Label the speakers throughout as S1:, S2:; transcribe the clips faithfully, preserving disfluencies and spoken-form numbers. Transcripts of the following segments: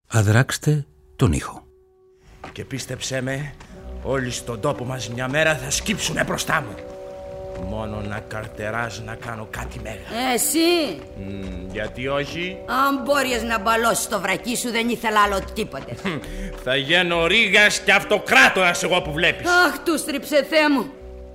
S1: Αδράξτε τον ήχο.
S2: Και πίστεψέ με, όλοι στον τόπο μας μια μέρα θα σκύψουνε μπροστά μου. Μόνο να καρτεράζ να κάνω κάτι μέγα.
S3: Εσύ!
S2: Mm, γιατί όχι?
S3: Αν μπόρειες να μπαλώσεις το βρακί σου, δεν ήθελα άλλο τίποτε.
S2: Θα γίνω Ρήγας και αυτοκράτορας εγώ που βλέπεις.
S3: Αχ, του στρίψε, Θεέ μου.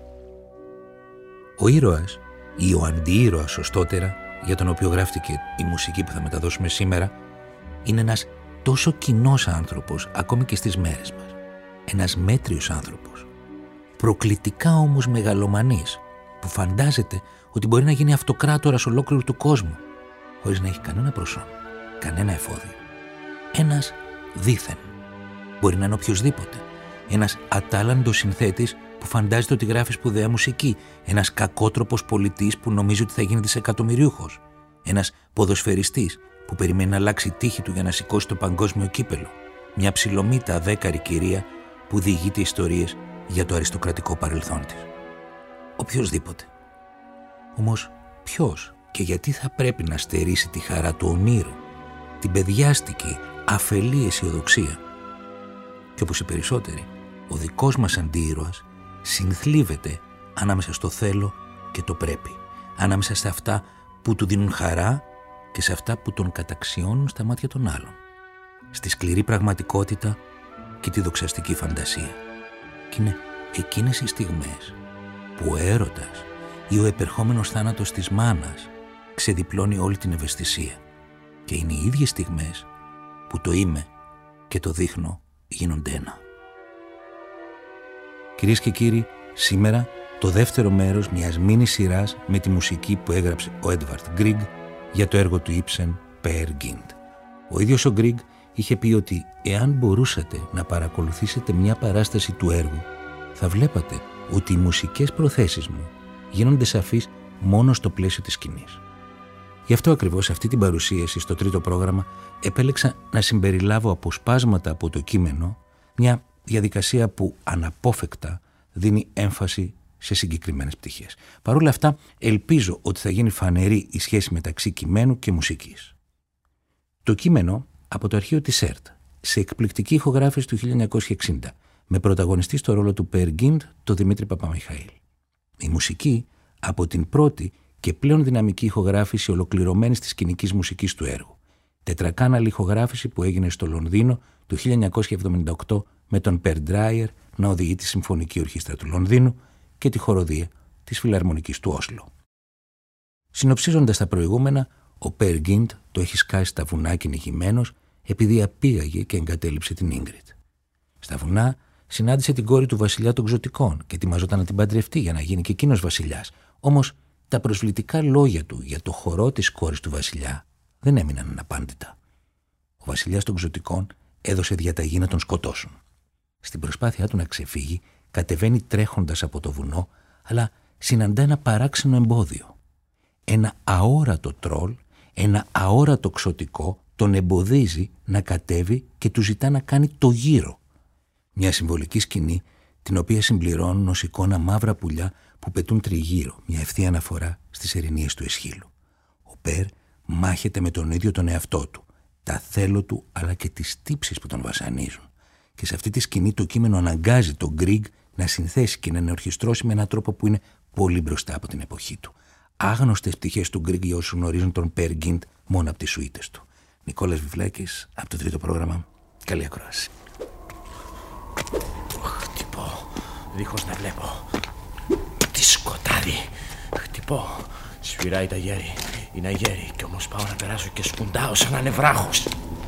S1: Ο ήρωας ή ο αντιήρωας σωστότερα, για τον οποίο γράφτηκε η μουσική που θα μεταδώσουμε σήμερα, είναι ένας τόσο κοινός άνθρωπος ακόμη και στις μέρες μας. Ένας μέτριος άνθρωπος, προκλητικά όμως μεγαλομανής, που φαντάζεται ότι μπορεί να γίνει αυτοκράτορας ολόκληρου του κόσμου, χωρίς να έχει κανένα προσόν, κανένα εφόδιο. Ένας δήθεν. Μπορεί να είναι οποιοσδήποτε. Ένας ατάλλαντος συνθέτης που φαντάζεται ότι γράφει σπουδαία μουσική. Ένας κακότροπος πολιτής που νομίζει ότι θα γίνει δισεκατομμυριούχος. Ένας ποδοσφαιριστής που περιμένει να αλλάξει η τύχη του για να σηκώσει το παγκόσμιο κύπελο. Μια ψιλομύτα δέκαρη κυρία που διηγείται ιστορίες για το αριστοκρατικό παρελθόν της. Οποιοσδήποτε. Όμως ποιος και γιατί θα πρέπει να στερήσει τη χαρά του ονείρου, την παιδιάστικη, αφελή αισιοδοξία? Και όπως οι περισσότεροι, ο δικός μας αντίήρωας συνθλίβεται ανάμεσα στο θέλω και το πρέπει, ανάμεσα σε αυτά που του δίνουν χαρά και σε αυτά που τον καταξιώνουν στα μάτια των άλλων, στη σκληρή πραγματικότητα και τη δοξαστική φαντασία. Και είναι εκείνες οι στιγμές που ο έρωτας ή ο επερχόμενος θάνατος της μάνας ξεδιπλώνει όλη την ευαισθησία, και είναι οι ίδιες στιγμές που το είμαι και το δείχνω γίνονται ένα. Κυρίες και κύριοι, σήμερα το δεύτερο μέρος μιας μίνι σειράς με τη μουσική που έγραψε ο Έντβαρντ Γκριγκ για το έργο του Ήψεν Peer Gynt. Ο ίδιος ο Γκριγκ είχε πει ότι εάν μπορούσατε να παρακολουθήσετε μια παράσταση του έργου, θα βλέπατε ότι οι μουσικές προθέσεις μου γίνονται σαφείς μόνο στο πλαίσιο της σκηνής. Γι' αυτό ακριβώς αυτή την παρουσίαση στο τρίτο πρόγραμμα επέλεξα να συμπεριλάβω αποσπάσματα από το κείμενο, μια διαδικασία που αναπόφευκτα δίνει έμφαση σε συγκεκριμένες πτυχές. Παρ' όλα αυτά, ελπίζω ότι θα γίνει φανερή η σχέση μεταξύ κειμένου και μουσικής. Το κείμενο από το αρχείο της ΕΡΤ, σε εκπληκτική ηχογράφηση του χίλια εννιακόσια εξήντα, με πρωταγωνιστή στο ρόλο του Peer Gynt το Δημήτρη Παπαμιχαήλ. Η μουσική από την πρώτη και πλέον δυναμική ηχογράφηση ολοκληρωμένης της σκηνικής μουσικής του έργου. Τετρακάναλη ηχογράφηση που έγινε στο Λονδίνο το χίλια εννιακόσια εβδομήντα οκτώ με τον Per Dreyer να οδηγεί τη Συμφωνική Ορχήστρα του Λονδίνου και τη χοροδία της Φιλαρμονικής του Όσλο. Συνοψίζοντας τα προηγούμενα, ο Per Gynt το έχει σκάσει στα βουνά κυνηγημένος επειδή απήγαγε και εγκατέλειψε την Ίγκριτ. Στα βουνά συνάντησε την κόρη του βασιλιά των Ξωτικών και ετοιμαζόταν να την παντρευτεί για να γίνει και εκείνος βασιλιάς. Όμως τα προσβλητικά λόγια του για το χορό της κόρης του βασιλιά δεν έμειναν αναπάντητα. Ο βασιλιάς των Ξωτικών έδωσε διαταγή να τον σκοτώσουν. Στην προσπάθειά του να ξεφύγει, κατεβαίνει τρέχοντας από το βουνό, αλλά συναντά ένα παράξενο εμπόδιο. Ένα αόρατο τρόλ, ένα αόρατο ξωτικό τον εμποδίζει να κατέβει και του ζητά να κάνει το γύρο. Μια συμβολική σκηνή, την οποία συμπληρώνουν ως εικόνα μαύρα πουλιά που πετούν τριγύρω, μια ευθεία αναφορά στις ερηνίες του Εσχύλου. Ο Περ μάχεται με τον ίδιο τον εαυτό του, τα θέλω του αλλά και τις τύψεις που τον βασανίζουν. Και σε αυτή τη σκηνή το κείμενο αναγκάζει τον Γκριγκ να συνθέσει και να ενορχιστρώσει με έναν τρόπο που είναι πολύ μπροστά από την εποχή του. Άγνωστες πτυχές του Γκριγκ για όσους γνωρίζουν τον Peer Gynt μόνο από τις σουίτες του. Νικόλας Βιβλάκης από το τρίτο πρόγραμμα. Καλή ακρόαση.
S2: Χτυπώ, δίχως να βλέπω. Τι σκοτάδι. Χτυπώ. Σφυράει τα γέρι. Είναι αγέρι κι όμως πάω να περάσω και σκουντάω σαν να είναι βράχος.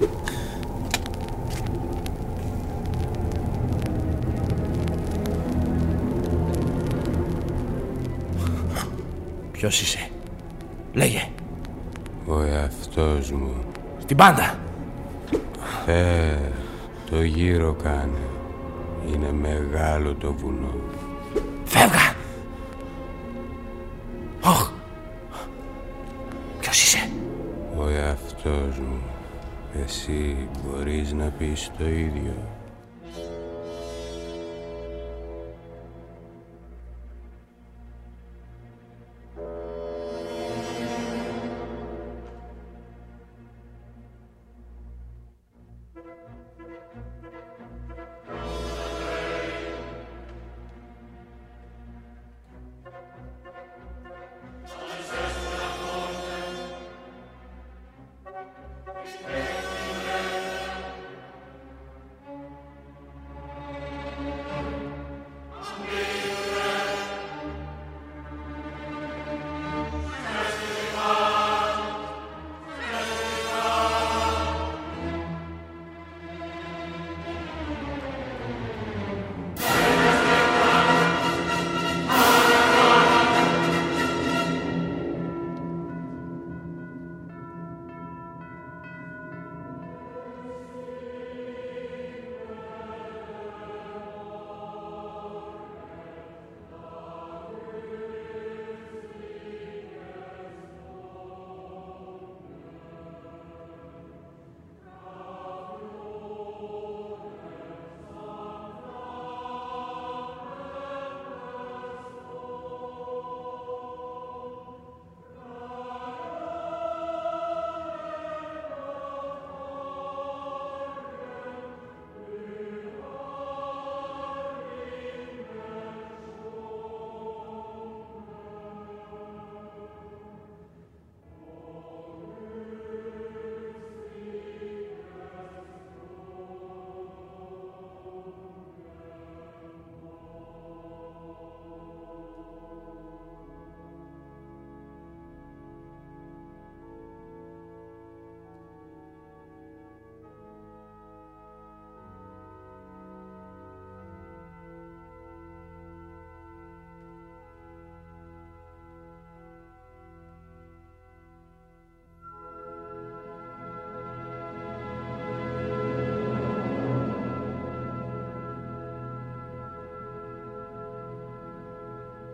S2: Ποιος είσαι? Λέγε.
S4: Ο εαυτός μου.
S2: Στην πάντα.
S4: Ε, το γύρο κάνε. Είναι μεγάλο το βουνό.
S2: Φεύγα. Ωχ. Ποιος είσαι?
S4: Ο εαυτός μου. Εσύ μπορείς να πεις το ίδιο?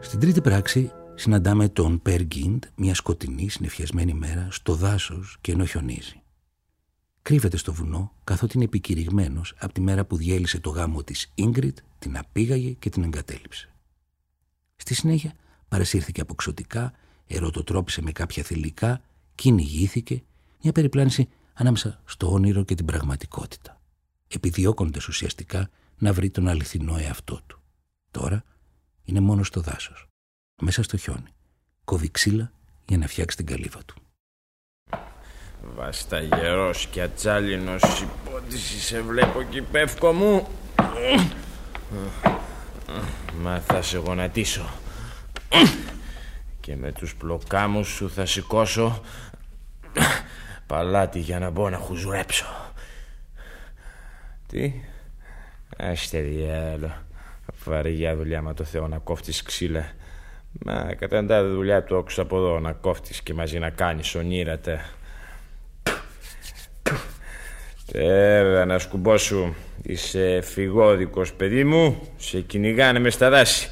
S1: Στην τρίτη πράξη συναντάμε τον Peer Gynt μια σκοτεινή συννεφιασμένη μέρα στο δάσος και ενώ χιονίζει. Κρύβεται στο βουνό καθότι είναι επικηρυγμένος από τη μέρα που διέλυσε το γάμο της Ingrid, την απήγαγε και την εγκατέλειψε. Στη συνέχεια παρασύρθηκε αποξωτικά, ερωτοτρόπησε με κάποια θηλυκά, κυνηγήθηκε, μια περιπλάνηση ανάμεσα στο όνειρο και την πραγματικότητα, επιδιώκοντας ουσιαστικά να βρει τον αληθινό εαυτό του. Τώρα είναι μόνο στο δάσος, μέσα στο χιόνι, κόβει ξύλα για να φτιάξει την καλύβα του.
S2: Βασταγερός και ατσάλινος υπότιση σε βλέπω κι πεύκο μου. Μα θα σε γονατίσω και με τους πλοκάμους σου θα σηκώσω παλάτι για να μπω να χουζουρέψω. Τι? Άστε διάλο. Βαριά δουλειά με το Θεό να κόφτεις ξύλα. Μα καταντά δουλειά του όξω από εδώ να κόφτεις και μαζί να κάνεις ονείρατα. Βέβαια να σκουμπώσου. Είσαι φυγόδικος παιδί μου. Σε κυνηγάνε μες στα δάση.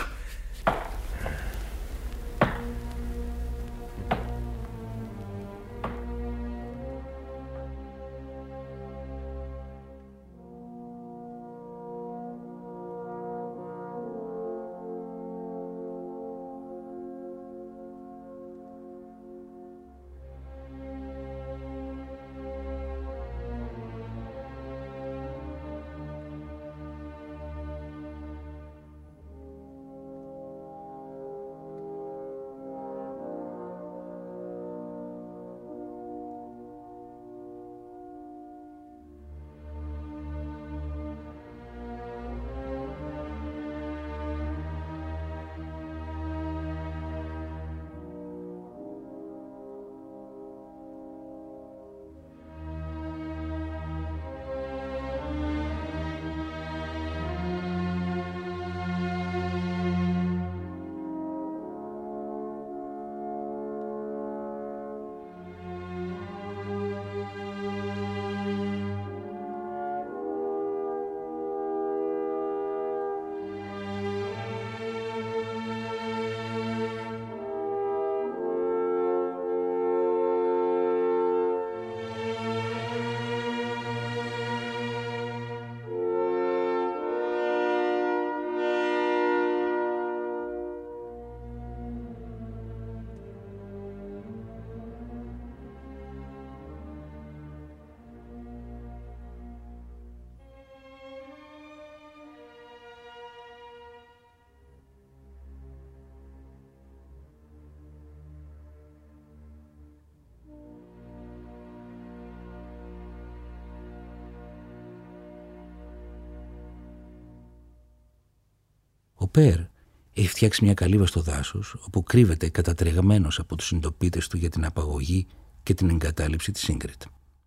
S1: Ο Περ έχει φτιάξει μια καλύβα στο δάσος, όπου κρύβεται κατατρεγμένος από τους συντοπίτες του για την απαγωγή και την εγκατάλειψη της Ingrid.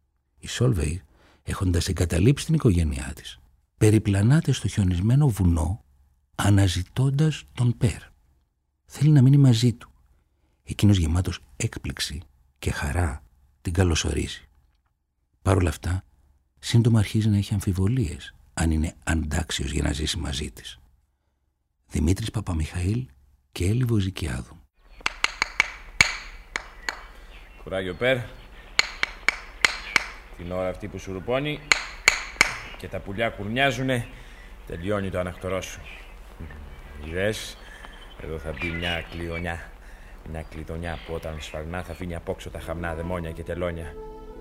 S1: Η Σόλβεϊ, έχοντας εγκαταλείψει την οικογένειά της, περιπλανάται στο χιονισμένο βουνό, αναζητώντας τον Περ. Θέλει να μείνει μαζί του. Εκείνος, γεμάτος έκπληξη και χαρά, την καλωσορίζει. Παρ' όλα αυτά, σύντομα αρχίζει να έχει αμφιβολίες αν είναι αντάξιος για να ζήσει μαζί της. Δημήτρης Παπαμιχαήλ και Έλλη Βοζικιάδου.
S2: Κουράγιο Περ. Την ώρα αυτή που σου ρουπώνει και τα πουλιά κουρνιάζουνε, τελειώνει το αναχτορό σου. Είδες, εδώ θα μπει μια κλειδονιά. Μια κλειδονιά που όταν σφαλνά θα αφήνει απόξω τα χαμνά δαιμόνια και τελώνια.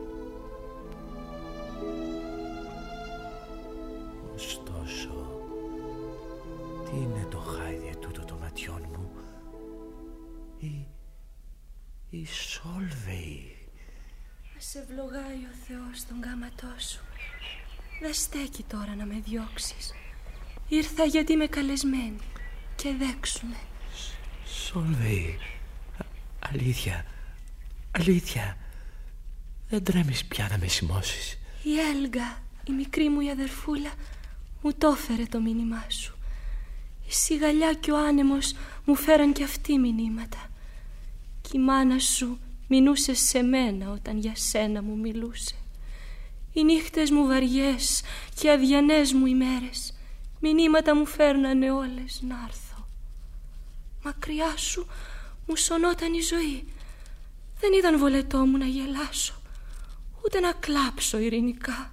S2: Ωστόσο, τι είναι το χάιδι τούτο των ματιών μου? Η... η Σόλβεϊ.
S5: Να σε ευλογάει ο Θεός τον γάματό σου. Δεν στέκει τώρα να με διώξεις. Ήρθα γιατί είμαι καλεσμένη και δέξουμε.
S2: Σόλβεϊ, αλήθεια, αλήθεια, δεν τρέμεις πια να με σημώσεις?
S5: Η Έλγα, η μικρή μου η αδερφούλα, μου το έφερε το μήνυμά σου. Η σιγαλιά και ο άνεμος μου φέραν και αυτοί μηνύματα. Κι η μάνα σου μινούσε σε μένα όταν για σένα μου μιλούσε. Οι νύχτες μου βαριές και οι αδιανές μου ημέρες, μηνύματα μου φέρνανε όλες να έρθω. Μακριά σου μου σωνόταν η ζωή. Δεν ήταν βολετό μου να γελάσω, ούτε να κλάψω ειρηνικά.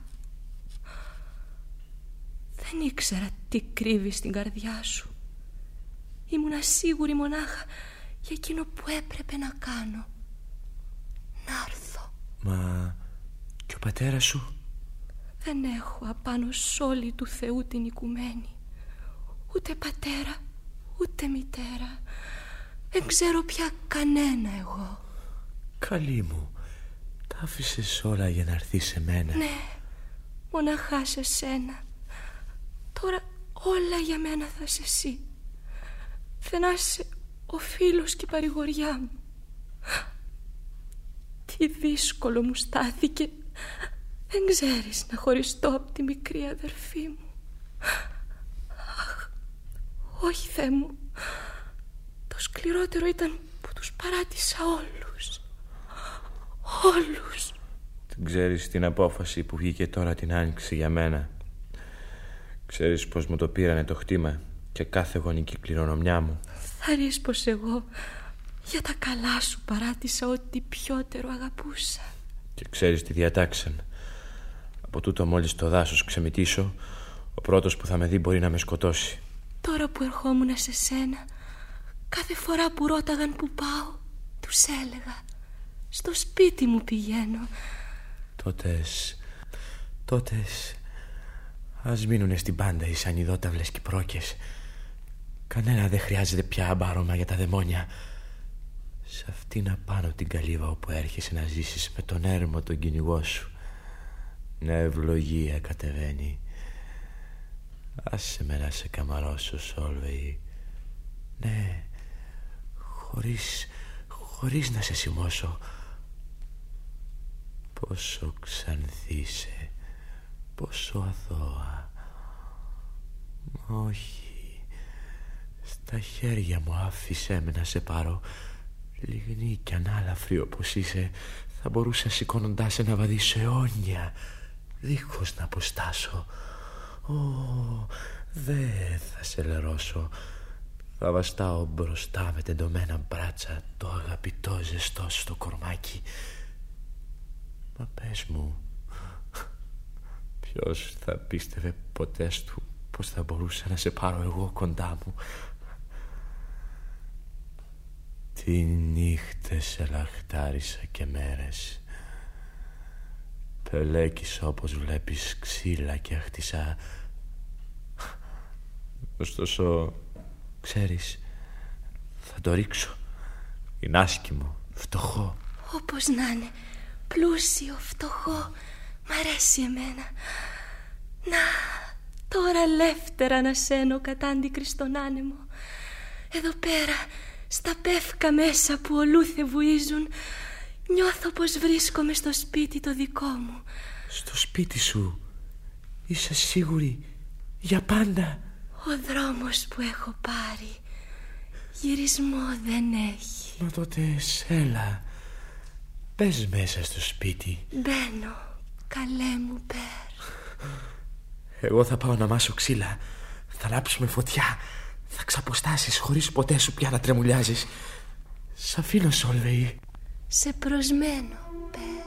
S5: Δεν ήξερα τι κρύβει στην καρδιά σου. Ήμουνα σίγουρη μονάχα για εκείνο που έπρεπε να κάνω. Να έρθω.
S2: Μα και ο πατέρας σου?
S5: Δεν έχω απάνω σ' όλη του Θεού την οικουμένη. Ούτε πατέρα, ούτε μητέρα. Δεν ξέρω πια κανένα εγώ.
S2: Καλή μου, τα άφησες όλα για να έρθεις σε μένα.
S5: Ναι, μοναχά σε σένα. Τώρα όλα για μένα θα είσαι εσύ. Δεν να είσαι ο φίλος και η παρηγοριά μου. Τι δύσκολο μου στάθηκε. Δεν ξέρεις να χωριστώ από τη μικρή αδερφή μου. Αχ, όχι Θεέ μου. Το σκληρότερο ήταν που τους παράτησα όλους. Όλους.
S2: Δεν ξέρεις την απόφαση που βγήκε τώρα την άνοιξη για μένα. Ξέρεις πως μου το πήρανε το χτήμα και κάθε γονική κληρονομιά μου.
S5: Θα ρεις πως εγώ για τα καλά σου παράτησα ό,τι πιότερο αγαπούσα.
S2: Και ξέρεις τι διατάξαν. Από τούτο μόλις το δάσος ξεμητήσω, ο πρώτος που θα με δει μπορεί να με σκοτώσει.
S5: Τώρα που ερχόμουν σε σένα, κάθε φορά που ρώταγαν που πάω, τους έλεγα στο σπίτι μου πηγαίνω.
S2: Τότες, τότες ας μείνουνε στην πάντα οι σανιδόταυλες και οι πρόκες. Κανένα δεν χρειάζεται πια αμπάρωμα για τα δαιμόνια. Σε αυτήν απάνω την καλύβα όπου έρχεσαι να ζήσεις με τον έρμο τον κυνηγό σου. Μια ευλογία κατεβαίνει. Άσε με να σε καμαρώσω, Σόλβεϊ. Ναι, χωρίς, χωρίς να σε σημώσω. Πόσο ξανθήσε, πόσο αθώα. Όχι, στα χέρια μου άφησέ με να σε πάρω. Λιγνή κι ανάλαφρη όπως είσαι, θα μπορούσα σηκώνοντάς σε να βαδίσω αιώνια, δίχως να αποστάσω. Ω, δε θα σε λερώσω. Θα βαστάω μπροστά με τεντωμένα μπράτσα το αγαπητό ζεστό στο κορμάκι. Μα πες μου, ποιος θα πίστευε ποτέ του πως θα μπορούσα να σε πάρω εγώ κοντά μου? Τι νύχτες σε λαχτάρισα και μέρες. Πελέκησα όπως βλέπεις ξύλα και αχτισά. Ωστόσο, ξέρεις, θα το ρίξω. Είναι άσχημο, φτωχό.
S5: Όπως να είναι, πλούσιο, φτωχό, μ' αρέσει εμένα. Να, τώρα ελεύθερα να σένω κατάντικρι στον άνεμο. Εδώ πέρα, στα πεύκα μέσα που ολούθε βουίζουν, νιώθω πως βρίσκομαι στο σπίτι το δικό μου.
S2: Στο σπίτι σου? Είσαι σίγουρη? Για πάντα?
S5: Ο δρόμος που έχω πάρει γυρισμό δεν έχει.
S2: Μα τότε έλα, πες μέσα στο σπίτι.
S5: Μπαίνω, καλέ μου Πέρ.
S2: Εγώ θα πάω να μάσω ξύλα. Θα λάψουμε φωτιά. Θα ξαποστάσεις χωρίς ποτέ σου πια να τρεμουλιάζεις. Σ' αφήνω, Σόλβεϊ.
S5: Σε προσμένω, Πέρ.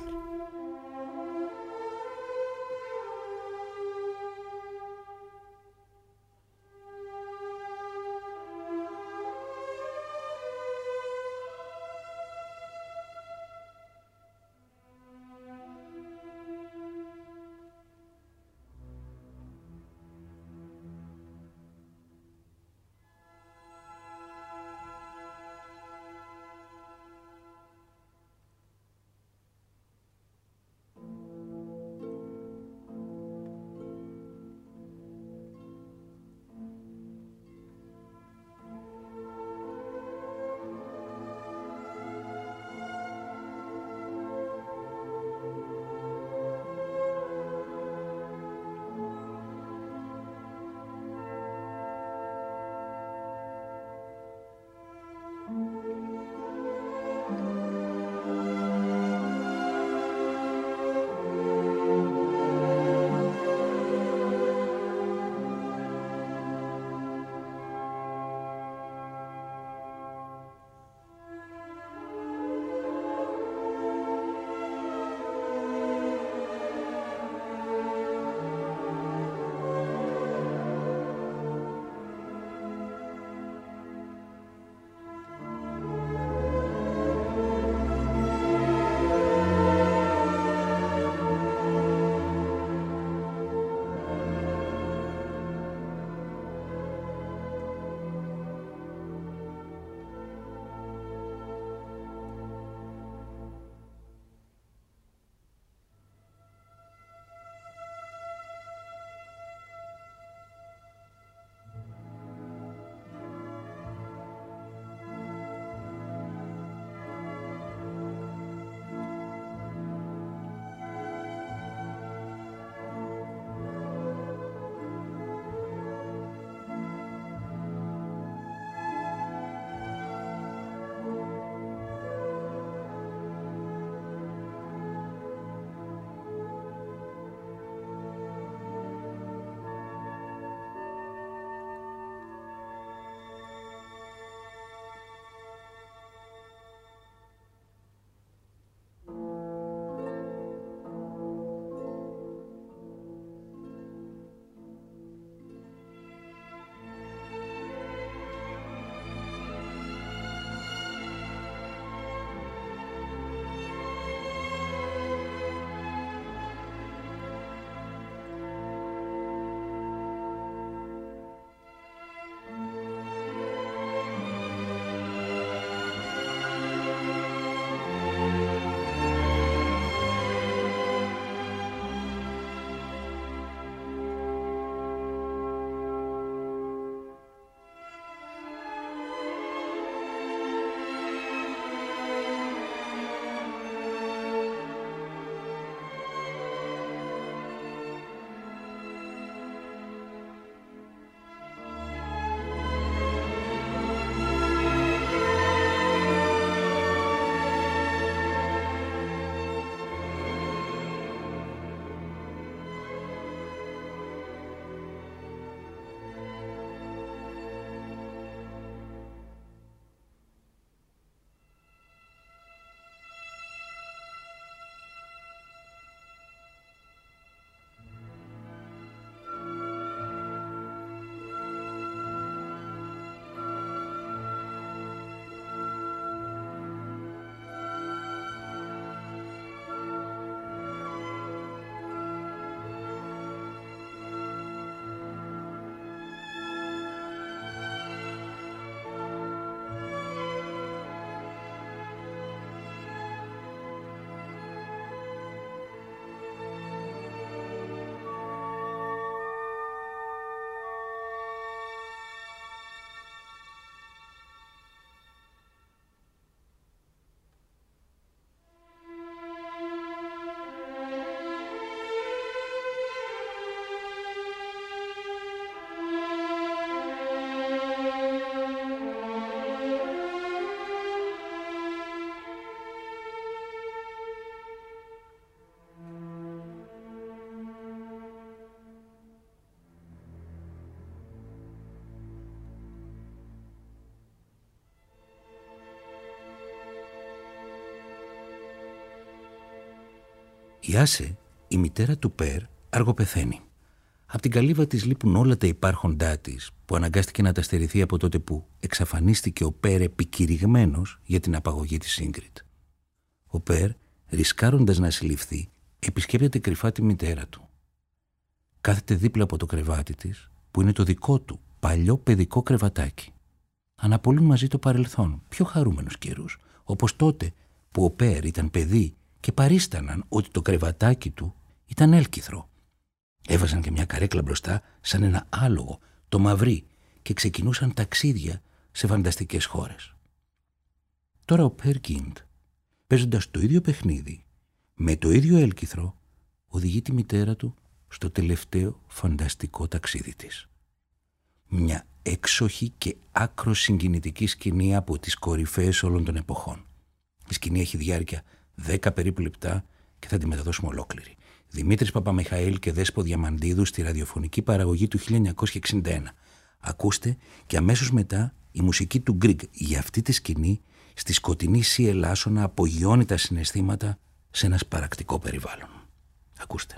S1: Η Άσε, η μητέρα του Περ, αργοπεθαίνει. Απ' την καλύβα της λείπουν όλα τα υπάρχοντά της, που αναγκάστηκε να τα στερηθεί από τότε που εξαφανίστηκε ο Περ επικηρυγμένος για την απαγωγή της Ίγκριτ. Ο Περ, ρισκάροντας να συλληφθεί, επισκέπτεται κρυφά τη μητέρα του. Κάθεται δίπλα από το κρεβάτι της, που είναι το δικό του παλιό παιδικό κρεβατάκι. Αναπολούν μαζί το παρελθόν, πιο χαρούμενους καιρούς, όπως τότε που ο Περ ήταν παιδί και παρίσταναν ότι το κρεβατάκι του ήταν έλκυθρο. Έβαζαν και μια καρέκλα μπροστά σαν ένα άλογο, το μαυρί, και ξεκινούσαν ταξίδια σε φανταστικές χώρες. Τώρα ο Περ Γκίντ, παίζοντας το ίδιο παιχνίδι, με το ίδιο έλκυθρο, οδηγεί τη μητέρα του στο τελευταίο φανταστικό ταξίδι της. Μια έξοχη και άκρος συγκινητική σκηνή από τις κορυφαίες όλων των εποχών. Η σκηνή έχει διάρκεια δέκα περίπου λεπτά και θα τη μεταδώσουμε ολόκληρη. Δημήτρης Παπαμιχαήλ και Δέσπο Διαμαντίδου στη ραδιοφωνική παραγωγή του χίλια εννιακόσια εξήντα ένα. Ακούστε και αμέσως μετά η μουσική του Γκριγκ για αυτή τη σκηνή στη σκοτεινή Σι Ελλάσσο να απογειώνει τα συναισθήματα σε ένα σπαρακτικό περιβάλλον. Ακούστε.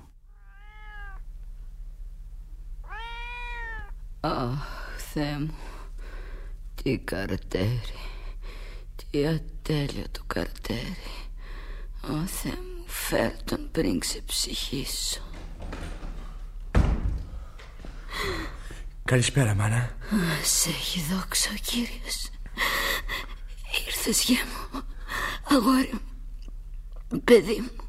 S6: Αχ, Θεέ μου, τι καρτέρι, τι ατέλειωτο καρτέρι. Ω Θεέ μου, φέρ τον πριν ξεψυχήσω.
S2: Καλησπέρα, μάνα.
S6: Σε έχει δόξα ο Κύριος. Ήρθες, γε μου, αγόρι μου, παιδί μου.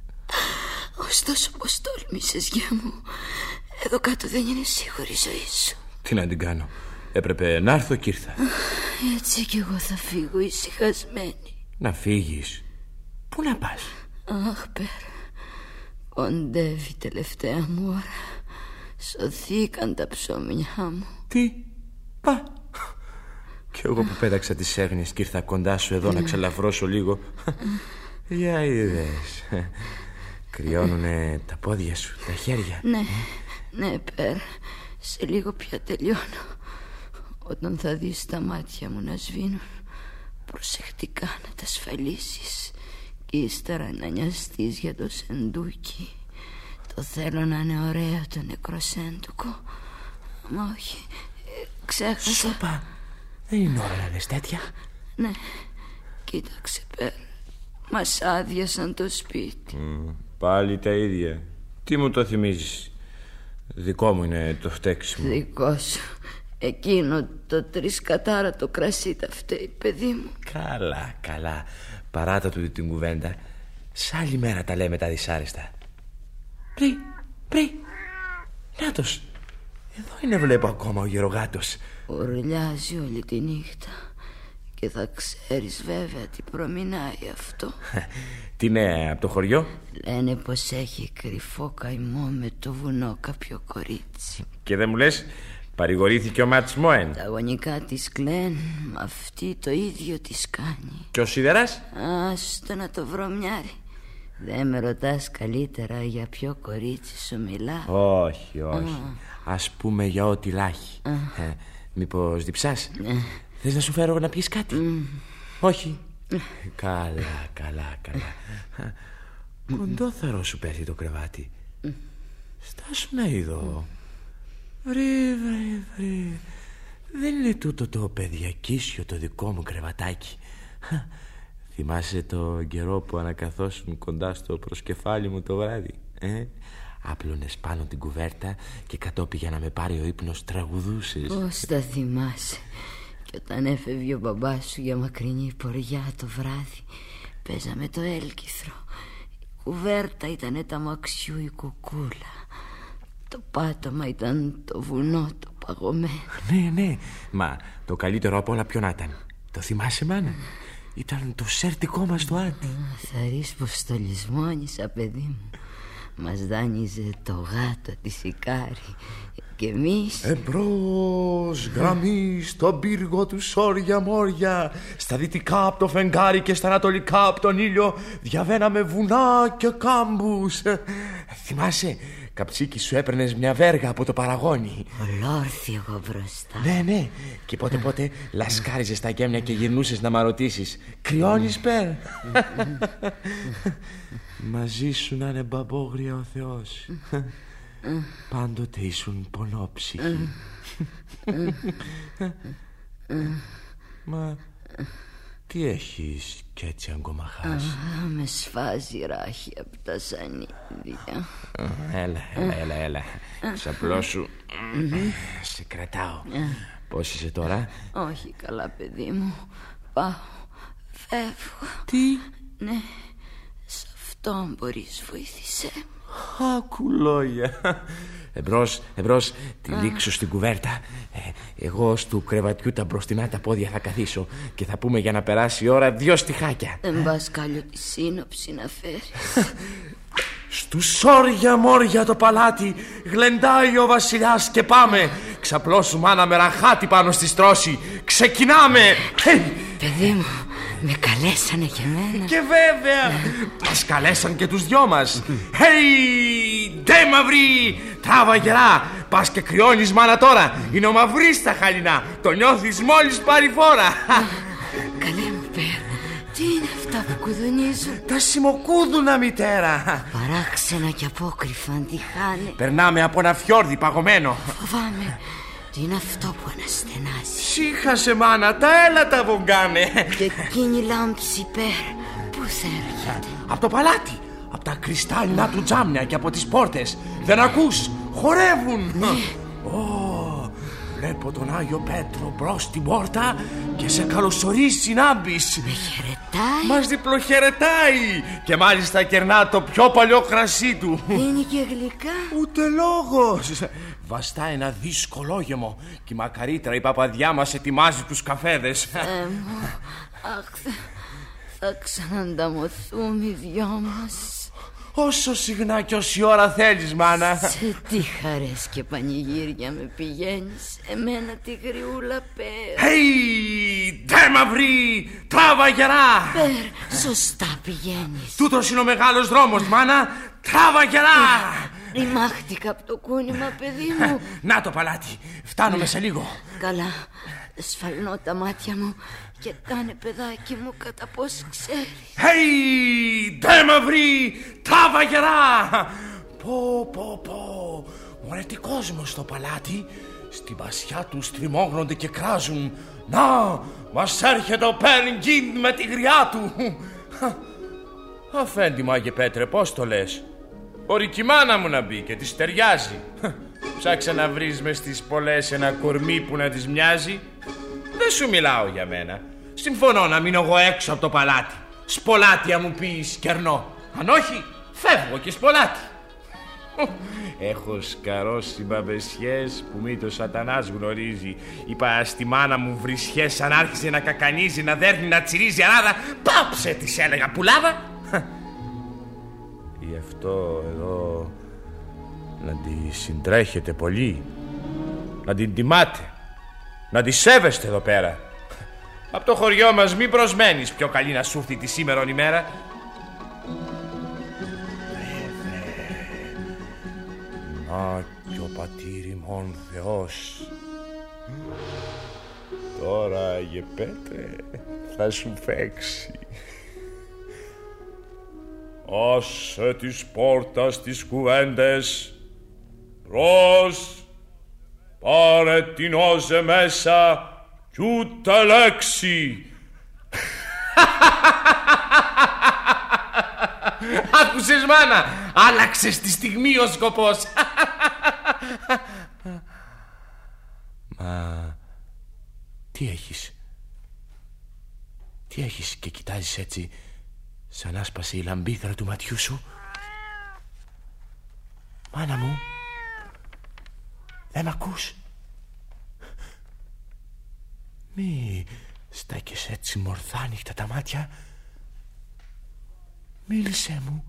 S6: Ωστόσο πως τόλμησες, γε μου. Εδώ κάτω δεν είναι σίγουρη η ζωή σου.
S2: Τι να την κάνω, έπρεπε να έρθω και ήρθα.
S6: Έτσι κι εγώ θα φύγω ησυχασμένη.
S2: Να φύγεις? Πού να πας?
S6: Αχ, πέρα, ποντεύει τελευταία μου ώρα. Σωθήκαν τα ψωμιά μου.
S2: Τι? Πα. Κι εγώ που πέταξα τις έγνοιες και ήρθα κοντά σου εδώ να ξελαφρώσω λίγο. Για είδες, κρυώνουνε τα πόδια σου, τα χέρια.
S6: Ναι, ναι, πέρα, σε λίγο πια τελειώνω. Όταν θα δεις τα μάτια μου να σβήνουν, προσεκτικά να τα ασφαλίσεις και ύστερα να νοιαστείς για το σεντούκι. Το θέλω να είναι ωραίο το νεκρό σέντουκο. Μα όχι, ξέχασα.
S2: Σοπα, δεν είναι ώρα να λες τέτοια.
S6: Ναι, κοίταξε, πέρα, μας άδειασαν το σπίτι.
S2: mm, Πάλι τα ίδια. Τι μου το θυμίζεις? Δικό μου είναι το φταίξιμο.
S6: Δικό σου. Εκείνο το τρισκατάρα το κρασί τα φταίει, παιδί μου.
S2: Καλά, καλά, παράτα του την κουβέντα. Σ' άλλη μέρα τα λέμε τα δυσάρεστα. Πρι, πρι, νάτος, εδώ είναι βλέπω ακόμα ο γερογάτος.
S6: Ουρλιάζει όλη τη νύχτα και θα ξέρεις βέβαια τι προμηνάει αυτό.
S2: Τι είναι, από το χωριό?
S6: Λένε πως έχει κρυφό καημό με το βουνό κάποιο κορίτσι.
S2: Και δεν μου λες, παρηγορήθηκε ο Ματς Μόεν?
S6: Τα γονικά της κλαίνουν, μα αυτή το ίδιο της κάνει.
S2: Και ο Σίδερας?
S6: Άστο να το βρωμιάρει. Δεν με ρωτάς καλύτερα για ποιο κορίτσι σου μιλά?
S2: Όχι, όχι. Α. Ας πούμε για ό,τι λάχει. ε, Μήπως διψάς?
S6: Ναι.
S2: Θες να σου φέρω να πιεις κάτι? Mm. Όχι. Καλά, καλά, καλά. Κοντόθαρο σου πέφτει το κρεβάτι. Στάσου να είδω. Βρε, βρε, βρε. Δεν είναι τούτο το παιδιακίσιο το δικό μου κρεβατάκι? Θυμάσαι το καιρό που ανακαθώσουν κοντά στο προσκεφάλι μου το βράδυ? ε? Άπλωνες πάνω την κουβέρτα και κατόπιν για να με πάρει ο ύπνος τραγουδούσες.
S6: Πώς τα θυμάσαι. Και όταν έφευγε ο μπαμπάς σου για μακρινή πορεία το βράδυ, παίζαμε το έλκυθρο. Η κουβέρτα ήτανε τα μαξιού η κουκούλα. Το πάτωμα ήταν το βουνό το παγωμένο.
S2: Ναι, ναι, μα το καλύτερο από όλα ποιο να ήταν? Το θυμάσαι, μάνα? Ήταν το σέρτικό μας το άντι.
S6: Θα ρίς πως το λησμόνισα, παιδί μου. Μας δάνειζε το γάτο τη Σικάρη. Και εμείς
S7: εμπρός γραμμή στον πύργο του σόρια μόρια, στα δυτικά από το φεγγάρι και στα ανατολικά από τον ήλιο διαβαίναμε βουνά και κάμπους. Θυμάσαι, Καψίκι, σου έπαιρνες μια βέργα από το παραγόνι.
S6: Ολόρθιο μπροστά.
S7: Ναι, ναι. Και πότε πότε λασκάριζες τα γέμια και γυρνούσες να μ' ρωτήσεις: κρυώνεις, Περ? Μαζί σου να είναι μπαμπόγρια ο Θεός. Πάντοτε ήσουν πονόψυχη. Μα τι έχεις κι έτσι αγκομαχάς?
S6: Με σφάζει ράχη από τα σανίδια.
S2: Έλα, έλα, έλα, έλα. Ξαπλώσου. Σε κρατάω. Πώς είσαι τώρα?
S6: Όχι καλά, παιδί μου. Πάω, φεύγω.
S7: Τι?
S6: Ναι, σε αυτό μπορείς, βοήθησε.
S7: Άκου λόγια.
S2: Εμπρός, εμπρός, τη λήξω στην κουβέρτα. ε, Εγώ στου κρεβατιού τα μπροστινά τα πόδια θα καθίσω και θα πούμε για να περάσει η ώρα δυο στιχάκια.
S6: Δεν πας κάλλιο τη σύνοψη να φέρεις?
S7: Στου σόρια μόρια το παλάτι γλεντάει ο βασιλιάς και πάμε. Ξαπλώσου, μάνα, με ραχάτι πάνω στη στρώση. Ξεκινάμε.
S6: Παιδί μου, με καλέσανε και εμένα.
S7: Και βέβαια μας καλέσαν και τους δυο μας. Χεϊ, ντε μαυρί, τράβα γερά. Πας και κρυώνεις, μάνα, τώρα. Είναι ο μαυρής στα χαλινά. Το νιώθεις μόλις πάρει φόρα.
S6: Καλέ μου, Περ, τι είναι αυτά που κουδουνίζουν?
S7: Τα σιμοκούδουνα, μητέρα.
S6: Παράξενα και απόκρυφα αντιχάνε.
S7: Περνάμε από ένα φιόρδι παγωμένο.
S6: Φοβάμαι. Τι είναι αυτό που αναστενάζει?
S7: Σύχασε, μάνα, τα έλατα βογκάνε.
S6: Και εκείνη η λάμψη, Περ, πού θα έρχεται?
S7: Από το παλάτι, από τα κρυστάλλινα του τζάμια και από τις πόρτες. Δεν ακούς? Χορεύουν.
S6: Ναι.
S7: Ω, βλέπω τον Άγιο Πέτρο μπρος στην πόρτα και σε καλωσορίζει να μπεις.
S6: Με χαιρετάει.
S7: Μας διπλοχαιρετάει και μάλιστα κερνά το πιο παλιό κρασί του.
S6: Είναι και γλυκά.
S7: Ούτε λόγος. Βαστά ένα δύσκολο γεμο και μακαρίτερα η παπαδιά μας ετοιμάζει τους καφέδες.
S6: Ε, μου, αχ, θα, θα ξανανταμωθούμε οι δυο μας.
S7: Όσο συχνά και όση ώρα θέλεις, μάνα.
S6: Σε τι χαρές και πανηγύρια με πηγαίνεις, εμένα τη γριούλα, Περ.
S7: Χεϊ, ντε μαυρί, τράβα γερά.
S6: Περ, σωστά πηγαίνεις.
S7: Τούτος είναι ο μεγάλος δρόμος, μάνα. Τράβα γερά.
S6: Ρημάχτηκα από το κούνημα, παιδί μου.
S7: Να το παλάτι, φτάνουμε σε λίγο.
S6: Καλά, σφαλνώ τα μάτια μου και κάνε, παιδάκι μου, κατά πώς ξέρεις.
S7: Χεϊ, ντε μαυρί, τράβα γερά. Πω, πω, πω. Μωρέ, τι κόσμος στο παλάτι. Στην πασιά του στριμώγνονται και κράζουν. Να, μας έρχεται ο Περ-Γκίντ με τη γριά του. Αφέντη μου, Άγιε Πέτρε, πώς το λες? Μπορεί και η μάνα μου να μπει και της ταιριάζει. Ψάξε να βρεις μες στις πολλές ένα κορμί που να της μοιάζει. Δεν σου μιλάω για μένα. Συμφωνώ να μείνω εγώ έξω από το παλάτι. Σπολάτια μου πεις κερνώ. Αν όχι, φεύγω και σπολάτι. Έχω σκαρώσει μπαμπεσιές που μη το σατανάς γνωρίζει. Είπα στη μάνα μου βρισιές σαν άρχισε να κακανίζει, να δέρνει, να τσιρίζει ανάδα. Πάψε, της έλεγα, πουλάδα. Γι' αυτό εδώ να τη συντρέχετε πολύ, να την τιμάτε, να τη σέβεστε εδώ πέρα. Απ' το χωριό μας μη προσμένεις, πιο καλή να σου έρθει τη σήμερον ημέρα. Να κι ο πατήρ ημών Θεός. Τώρα, Άγιε Πέτρε, θα σου φέξει. Άσε της πόρτας τις κουβέντες, προς, πάρε την όζε μέσα κι ούτε λέξη. Άκουσες, μάνα, άλλαξες τη στιγμή ο σκοπός. Μα τι έχεις? Τι έχεις και κοιτάζεις έτσι σαν άσπασε η λαμπίδρα του ματιού σου? Μάνα μου, δεν μ' ακούς? Μη στέκεις έτσι μορθάνυχτα τα μάτια. Μίλησέ μου.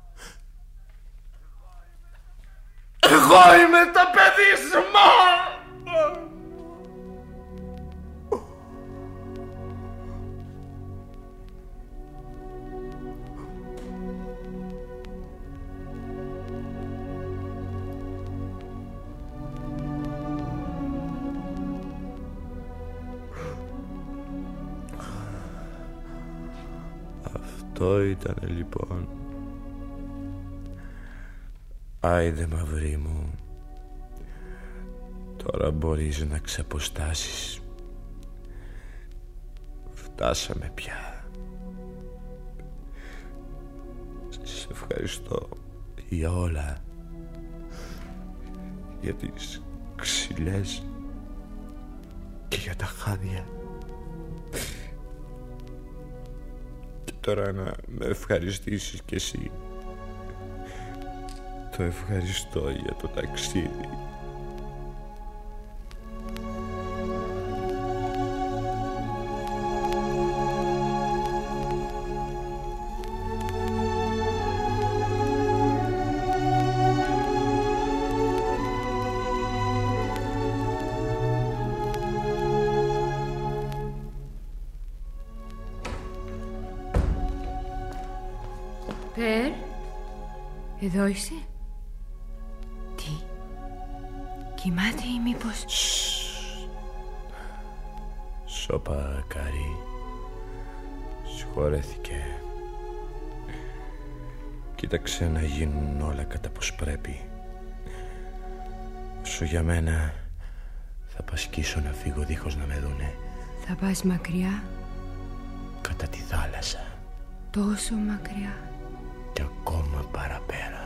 S7: Εγώ είμαι το παιδί σου, μα!
S4: Αυτό ήτανε λοιπόν. Άιδε μαυρί μου, τώρα μπορείς να ξαποστάσεις. Φτάσαμε πια. Σε ευχαριστώ για όλα, για τις ξυλιές και για τα χάδια. Και τώρα να με ευχαριστήσεις κι εσύ. Το ευχαριστώ για το ταξίδι.
S6: Περ, εδώ είσαι? Τι, κοιμάται ή μήπως...
S4: Σώπα, Κάρι. Συγχωρέθηκε. Κοίταξε να γίνουν όλα κατά πως πρέπει. Όσο για μένα θα πασκίσω να φύγω δίχως να με δούνε.
S6: Θα πας μακριά?
S4: Κατά τη θάλασσα.
S6: Τόσο μακριά?
S4: Και ακόμα παραπέρα.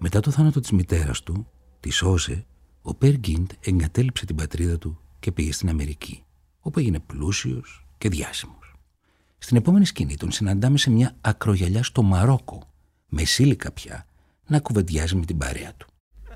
S1: Μετά το θάνατο της μητέρας του, της Όζε, ο Περ Γκίντ εγκατέλειψε την πατρίδα του και πήγε στην Αμερική, όπου έγινε πλούσιος και διάσημος. Στην επόμενη σκηνή τον συναντάμε σε μια ακρογιαλιά στο Μαρόκο, μεσήλικα πια, να κουβεντιάζει με την παρέα του.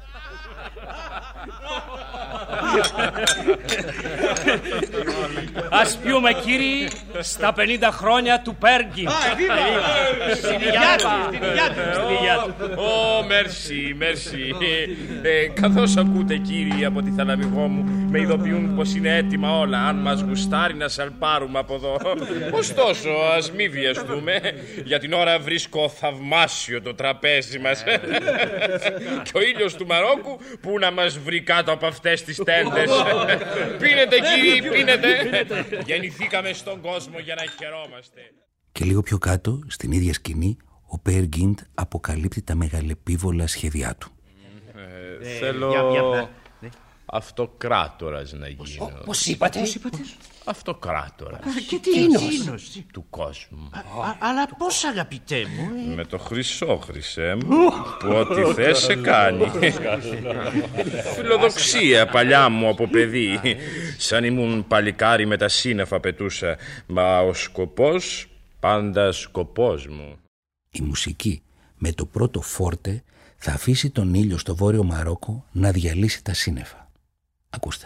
S8: Ας πιούμε, κύριοι, στα πενήντα χρόνια του Περ Γκίντ. Στην υγειά του.
S7: Ω, μερσί, μερσί. Καθώς ακούτε, κύριοι, από τη θαλαμιγό μου, με ειδοποιούν πως είναι έτοιμα όλα. Αν μας γουστάρει να σαλπάρουμε από εδώ. Ωστόσο, ας μη βιαστούμε. Για την ώρα βρίσκω θαυμάσιο το τραπέζι μας. Και ο ήλιος του Μαρόκου που να μας βρει κάτω από αυτές τις τέντες. Πίνετε, κύριοι, πίνετε. Γεννηθήκαμε στον κόσμο για να χαιρόμαστε.
S1: Και λίγο πιο κάτω, στην ίδια σκηνή, ο Περ Γκίντ αποκαλύπτει τα μεγαλεπίβολα σχέδιά του.
S7: Ε, θέλω για, για, ναι. αυτοκράτορας να γίνω.
S9: Πώς είπατε?
S7: Αυτοκράτορας.
S9: Και τι είναι
S7: του κόσμου.
S9: Α, αλλά πώς, αγαπητέ μου?
S7: Με το χρυσό, χρυσέ μου, που ό,τι θες σε κάνει. Φιλοδοξία παλιά μου από παιδί. Σαν ήμουν παλικάρι με τα σύννεφα πετούσα. Μα ο σκοπός πάντα σκοπός μου.
S1: Η μουσική με το πρώτο φόρτε θα αφήσει τον ήλιο στο βόρειο Μαρόκο να διαλύσει τα σύννεφα. Ακούστε.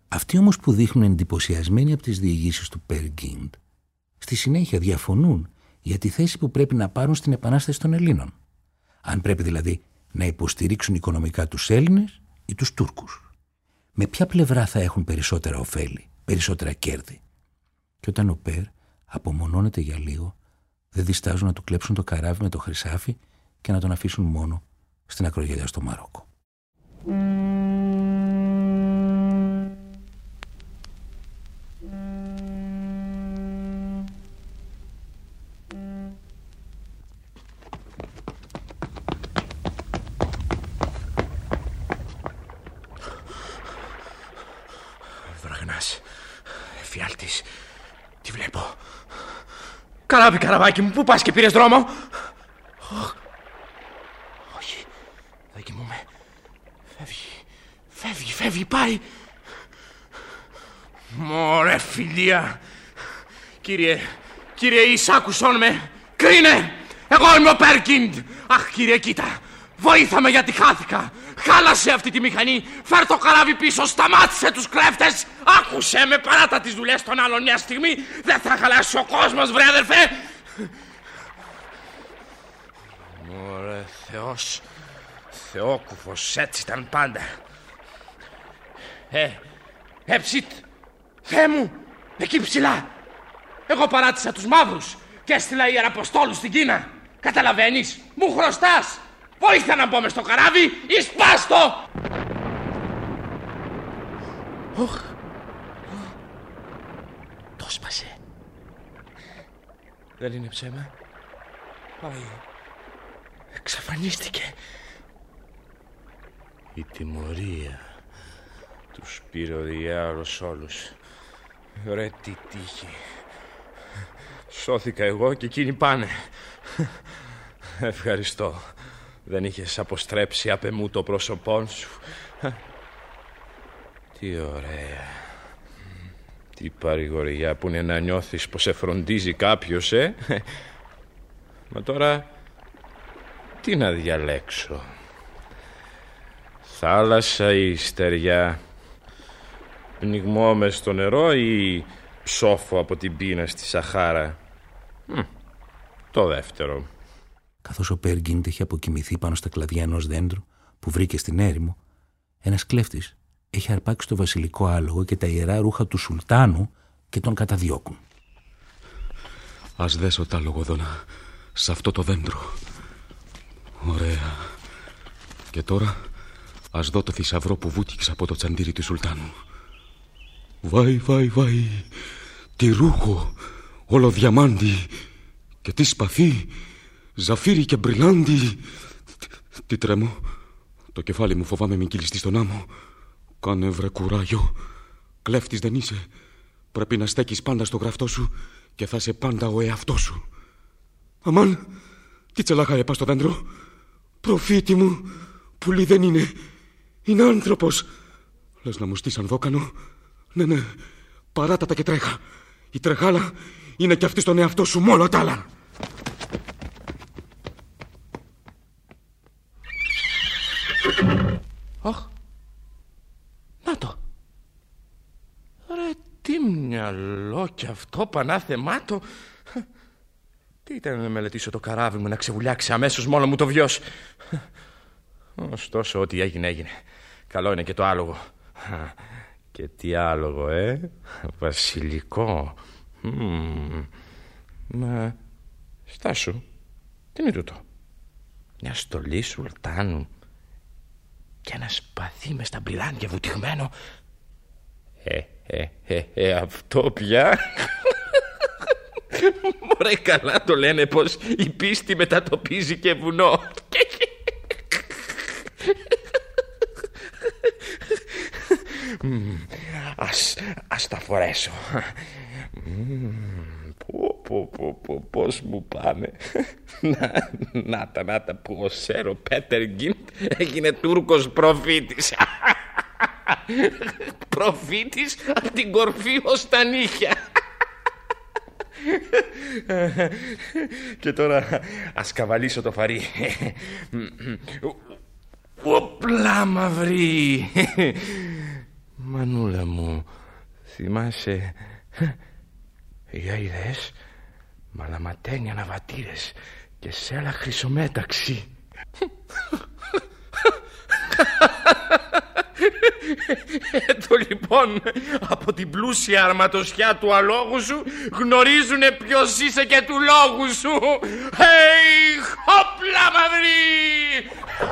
S1: Αυτοί όμως που δείχνουν εντυπωσιασμένοι από τις διηγήσεις του Peer Gynt, στη συνέχεια διαφωνούν για τη θέση που πρέπει να πάρουν στην Επανάσταση των Ελλήνων. Αν πρέπει δηλαδή να υποστηρίξουν οικονομικά τους Έλληνες ή τους Τούρκους. Με ποια πλευρά θα έχουν περισσότερα ωφέλη, περισσότερα κέρδη. Και όταν ο Περ απομονώνεται για λίγο, δεν διστάζουν να του κλέψουν το καράβι με το χρυσάφι και να τον αφήσουν μόνο στην ακρογιαλιά στο Μαρόκο.
S7: Βραγνάς, εφιάλτης, τι βλέπω. Καράβι, καραβάκι μου, πού πας και πήρες δρόμο? Όχι, δεν κοιμούμαι. Φεύγει, φεύγει, φεύγει, πάει. Μωρέ φιλία. Κύριε, κύριε Ισάκουσον με, κρίνε. Εγώ είμαι ο Peer Gynt. Αχ κύριε, κοίτα, βοήθαμε γιατί χάθηκα. Χάλασε αυτή τη μηχανή, φέρ το καράβι πίσω, σταμάτησε τους κλέφτες. Άκουσε με, παράτα τις δουλειές των άλλων μια στιγμή. Δεν θα χαλάσει ο κόσμος, βρε αδερφέ. Μωρέ Θεός, Θεόκουφος, έτσι ήταν πάντα. Ε, ε ψιτ, Θεέ μου, εκεί ψηλά. Εγώ παράτησα τους μαύρους και έστειλα ιεραποστόλους στην Κίνα. Καταλαβαίνεις, μου χρωστάς. Βοήθα να μπω μες στο καράβι ή σπάστο! Οχ, το σπάσε. Δεν είναι ψέμα. Πάει. Εξαφανίστηκε. Η τιμωρία. Τους πήρε ο διάολος όλους. Ρε τι τύχη. Σώθηκα εγώ και εκείνοι πάνε. Ευχαριστώ. Δεν είχες αποστρέψει απ' εμού το πρόσωπό σου. Τι ωραία. Τι παρηγοριά που είναι να νιώθεις πως σε φροντίζει κάποιος, ε. Μα τώρα τι να διαλέξω? Θάλασσα ή στεριά? Πνιγμό μες στο νερό ή ψόφο από την πείνα στη Σαχάρα? Μ, το δεύτερο.
S1: Καθώς ο Peer Gynt έχει αποκοιμηθεί πάνω στα κλαδιά ενός δέντρου που βρήκε στην έρημο, ένας κλέφτης έχει αρπάξει το βασιλικό άλογο και τα ιερά ρούχα του Σουλτάνου και τον καταδιώκουν.
S10: Ας δέσω τ' άλογο εδώ σε αυτό το δέντρο. Ωραία. Και τώρα ας δω το θησαυρό που βούτυξε από το τσαντήρι του Σουλτάνου. Βάι, βάι, βάι. Τι ρούχο, όλο διαμάντι. Και τι σπαθί, ζαφύρι και μπριλάντι. Τι τρέμω. Το κεφάλι μου φοβάμαι μην κυλιστεί στον άμμο. Κάνε βρε κουράγιο. Κλέφτης δεν είσαι. Πρέπει να στέκεις πάντα στο γραφτό σου και θα είσαι πάντα ο εαυτός σου. Αμάν, τι τσελάχα έπα στο δέντρο. Προφήτη μου, πουλί δεν είναι. Είναι άνθρωπος. Λες να μου στήσαν δόκανο? Ναι, ναι, παράτα τα και τρέχα. Η τρεχάλα είναι κι αυτή στον εαυτό σου μόλο τ' άλλα.
S7: Αχ, να το. Ρε τι μυαλό κι αυτό, πανάθεμά το. Τι ήταν να μελετήσω το καράβι μου να ξεβουλιάξει αμέσως μόνο μου το βιός. Ωστόσο ό,τι έγινε έγινε. Καλό είναι και το άλογο. Και τι άλογο, ε? Βασιλικό. Mm. Μα στάσου, τι είναι τούτο? Μια στολή Σουλτάνου και ένα σπαθί μες στα μπριλάντια βουτυγμένο. Ε, ε, ε, ε, αυτό πια. Μωρέ καλά το λένε πως η πίστη μετατοπίζει και βουνό. Ας, ας τα φορέσω. Πω, πω, πω, πω, πώς μου πάνε. Να, να τα, να τα που ο Σέρο Peer Gynt έγινε Τούρκος προφήτης. Προφήτης από την κορφή ως τα νύχια. Και τώρα ας καβαλήσω το φαρί. Οπλά μαυρί. Μανούλα μου, θυμάσαι οι αηδές, μαλαματένια ναβατήρες και σέλα χρυσομέταξη. Έτω λοιπόν από την πλούσια αρματοσιά του αλόγου σου γνωρίζουνε ποιος είσαι και του λόγου σου. Hey, χόπλα μαυρί!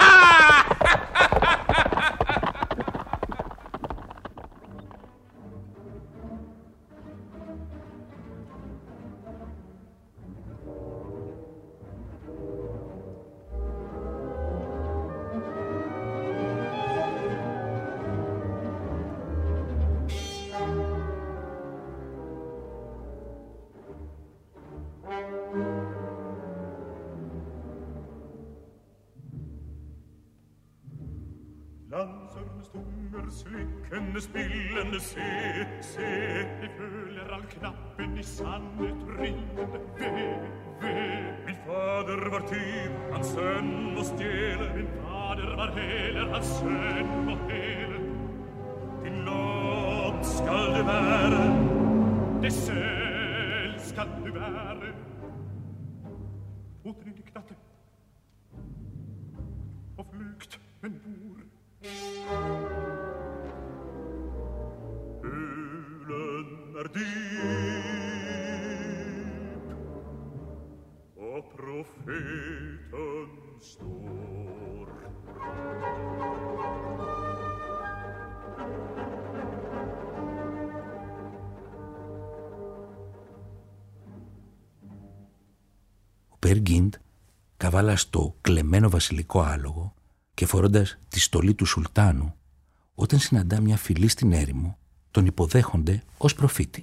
S11: Slickende, spillende, se, se, vi føler all knappen i sandet ringende. Ve, ve, min fader var tyv, hans sønn og stjele. Min fader var heler, hans sønn og hele. Din lov skal du være, det selv skal du være. Återinde knatte, og flykt, men bor. Ølen er dyp, og profeten står.
S1: Ο Περ Γκίντ, καβάλας στο κλεμμένο βασιλικό άλογο και φορώντας τη στολή του Σουλτάνου, όταν συναντά μια φυλή στην έρημο, τον υποδέχονται ως προφήτη.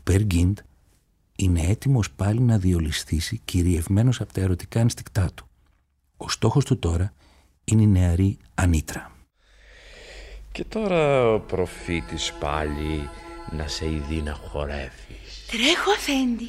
S1: Περ Γκίντ είναι έτοιμος πάλι να διολυσθήσει, κυριευμένος από τα ερωτικά ενστικτά του. Ο στόχος του τώρα είναι η νεαρή Ανίτρα.
S2: Και τώρα ο προφήτης πάλι να σε ειδεί να χορεύεις.
S5: Τρέχω, αφέντη.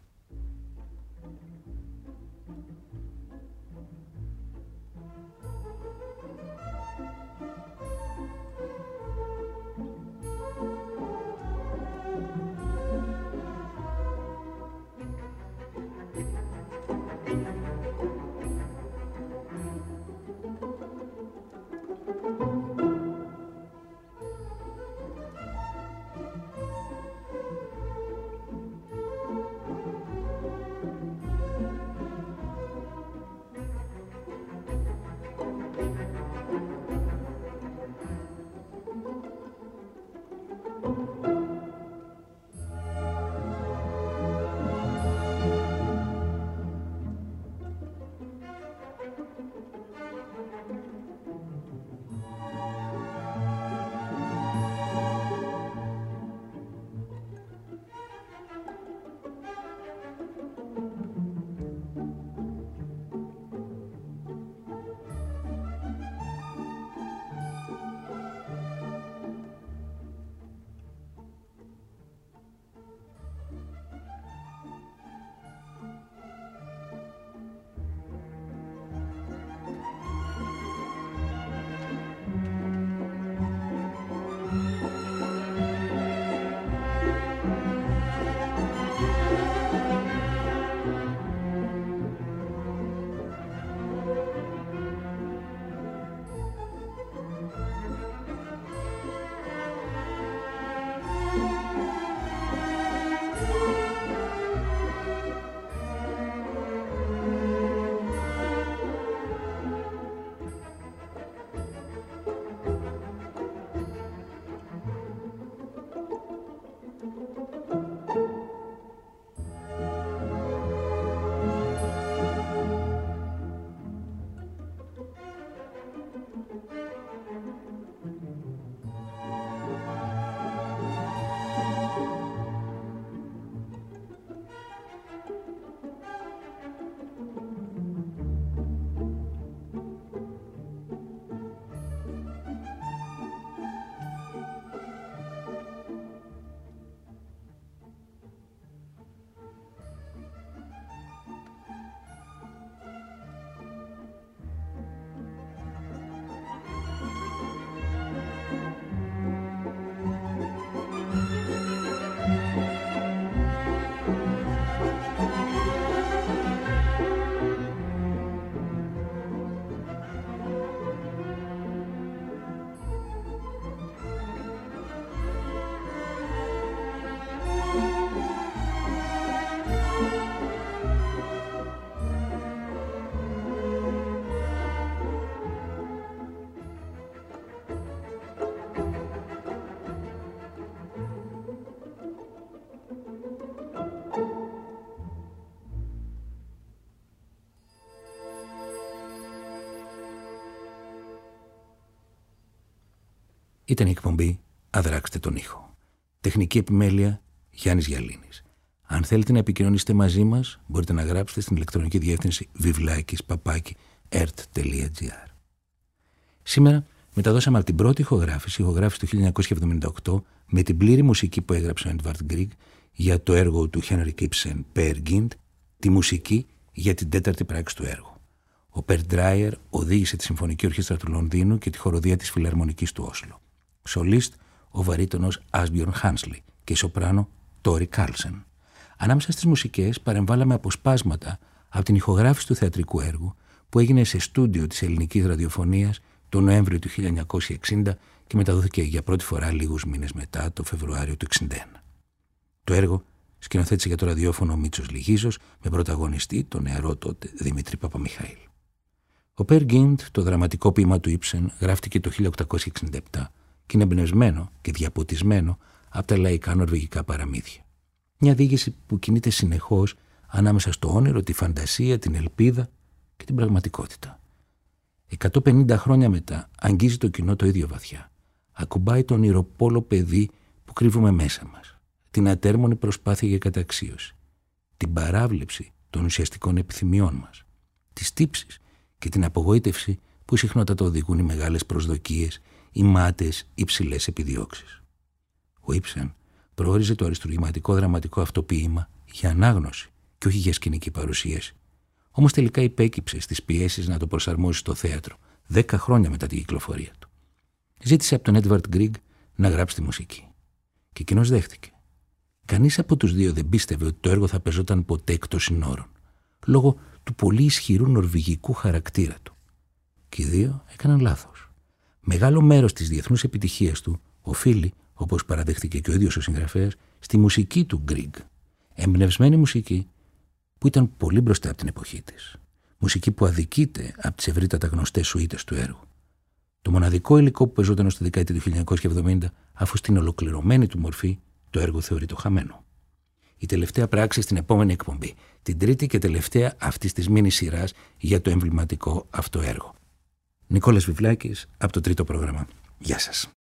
S1: Ήταν η εκπομπή «Αδράξτε τον ήχο». Τεχνική επιμέλεια Γιάννης Γιαλίνης. Αν θέλετε να επικοινωνήσετε μαζί μας, μπορείτε να γράψετε στην ηλεκτρονική διεύθυνση βιβλάκης παπάκι ερτ τελεία τζι άρ. Σήμερα μεταδώσαμε από την πρώτη ηχογράφηση, ηχογράφηση του χίλια εννιακόσια εβδομήντα οκτώ, με την πλήρη μουσική που έγραψε ο Edvard Grieg για το έργο του Henrik Ibsen Peer Gynt, τη μουσική για την τέταρτη πράξη του έργου. Ο Per Dreyer οδήγησε τη Συμφωνική Ορχήστρα του Λονδίνου και τη χοροδία της Φιλαρμονικής του Όσλο. Σολίστ ο βαρύτονος Asbjørn Hansli και η σοπράνο Tori Carlsen. Ανάμεσα στις μουσικές παρεμβάλαμε αποσπάσματα από την ηχογράφηση του θεατρικού έργου που έγινε σε στούντιο της ελληνικής ραδιοφωνίας τον Νοέμβριο του χίλια εννιακόσια εξήντα και μεταδόθηκε για πρώτη φορά λίγους μήνες μετά, το Φεβρουάριο του εξήντα ένα. Το έργο σκηνοθέτησε για το ραδιόφωνο ο Μίτσος Λυγίζος με πρωταγωνιστή τον νεαρό τότε Δημήτρη Παπαμιχαήλ. Ο Peer Gynt, το δραματικό ποίημα του Ibsen, γράφτηκε το χίλια οκτακόσια εξήντα επτά και είναι εμπνευσμένο και διαποτισμένο από τα λαϊκά νορβηγικά παραμύθια. Μια διήγηση που κινείται συνεχώς ανάμεσα στο όνειρο, τη φαντασία, την ελπίδα και την πραγματικότητα. εκατόν πενήντα χρόνια μετά αγγίζει το κοινό το ίδιο βαθιά. Ακουμπάει τον ηρωπόλο παιδί που κρύβουμε μέσα μας. την ατέρμονη προσπάθεια για καταξίωση, την παράβλεψη των ουσιαστικών επιθυμιών μας, τις τύψεις και την απογοήτευση που συχνότατα οδηγούν οι μεγάλες προσδοκίες, οι μάταιες υψηλές επιδιώξεις. Ο Ήψεν προόριζε το αριστουργηματικό δραματικό αυτό ποίημα για ανάγνωση και όχι για σκηνική παρουσίαση. Όμως τελικά υπέκυψε στις πιέσεις να το προσαρμόσει στο θέατρο, δέκα χρόνια μετά την κυκλοφορία του. Ζήτησε από τον Έντβαρντ Γκριγκ να γράψει τη μουσική. Και εκείνος δέχτηκε. Κανείς από τους δύο δεν πίστευε ότι το έργο θα παίζονταν ποτέ εκτός συνόρων, λόγω του πολύ ισχυρού νορβηγικού χαρακτήρα του. Και οι δύο έκαναν λάθος. Μεγάλο μέρος της διεθνούς επιτυχίας του οφείλει, όπως παραδέχτηκε και ο ίδιος ο συγγραφέας, στη μουσική του Γκριγκ. Εμπνευσμένη μουσική που ήταν πολύ μπροστά από την εποχή της. Μουσική που αδικείται από τις ευρύτατα γνωστές σουίτες του έργου. Το μοναδικό υλικό που παίζονταν ως τη δεκαετία του χίλια εννιακόσια εβδομήντα, αφού στην ολοκληρωμένη του μορφή το έργο θεωρείται χαμένο. Η τελευταία πράξη στην επόμενη εκπομπή, την τρίτη και τελευταία αυτής της μίνι σειράς για το εμβληματικό αυτό έργο. Νικόλας Βιβλάκης από το τρίτο πρόγραμμα. Γεια σας.